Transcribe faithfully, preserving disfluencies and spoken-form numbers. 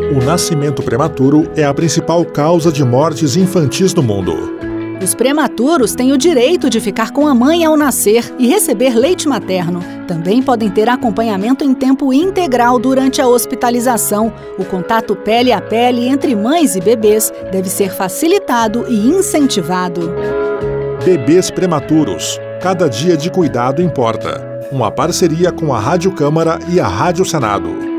O nascimento prematuro é a principal causa de mortes infantis no mundo. Os prematuros têm o direito de ficar com a mãe ao nascer e receber leite materno. Também podem ter acompanhamento em tempo integral durante a hospitalização. O contato pele a pele entre mães e bebês deve ser facilitado e incentivado. Bebês prematuros. Cada dia de cuidado importa. Uma parceria com a Rádio Câmara e a Rádio Senado.